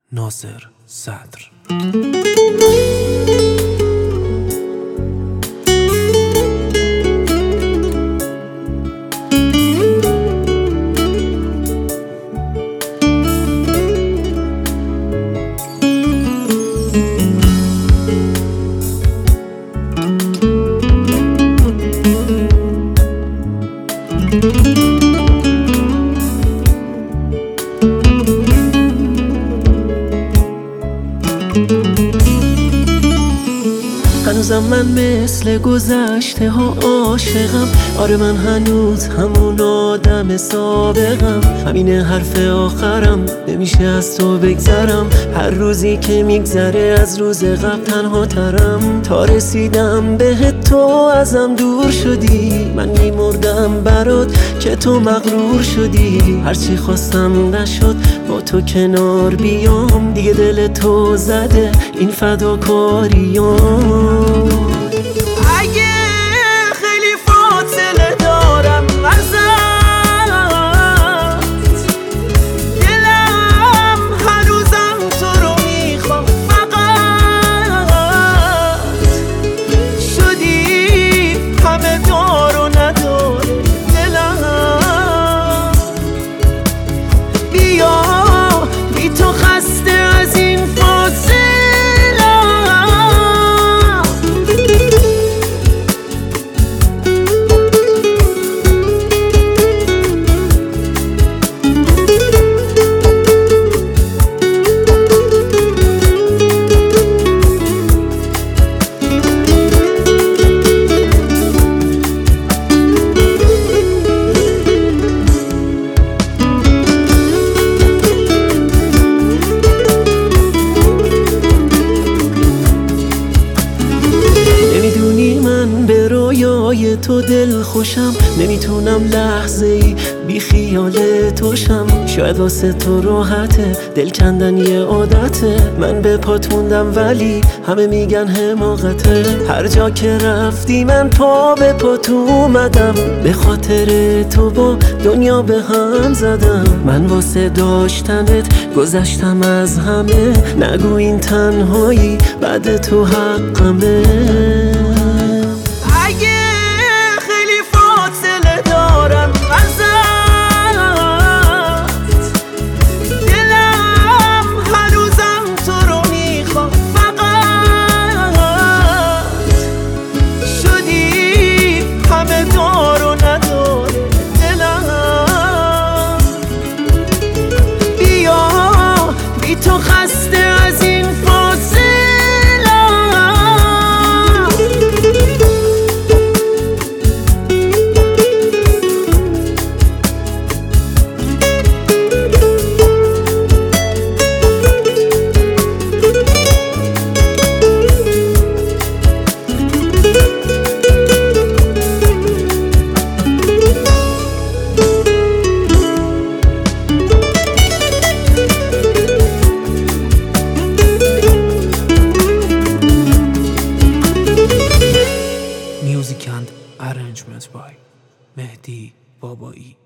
ناصر صدر. هنوزم من مثل گذشته ها عاشقم. آره من هنوز همون آدم سابقم. همینه حرف آخرم، نمیشه از تو بگذرم. هر روزی که میگذره از روز قبل تنها ترم. تا رسیدم بهت تو ازم دور شدی. من میمردم برات که تو مغرور شدی. هرچی خواستم نشد با تو کنار بیام. دیگه دل تو زده این فداکاریام. اگه خیلی فاصله دارم ازت، دلم هنوزم تو رو میخوام. فقط شدی همه دار و نداره دلم. بیا بی تو خسته از این فاصله. رویای تو دل خوشم، نمیتونم لحظه ای بی خیال توشم. شاید واسه تو راحته، دل کندن یه عادته. من به پات موندم ولی همه میگن حماقته. هر جا که رفتی من پا به پات اومدم. به خاطر تو با دنیا به هم زدم. من واسه داشتنت گذشتم از همه. نگو این تنهایی بعد تو حقمه. تو خسته از این فاصله. Music and arrangement by مهدی بابایی.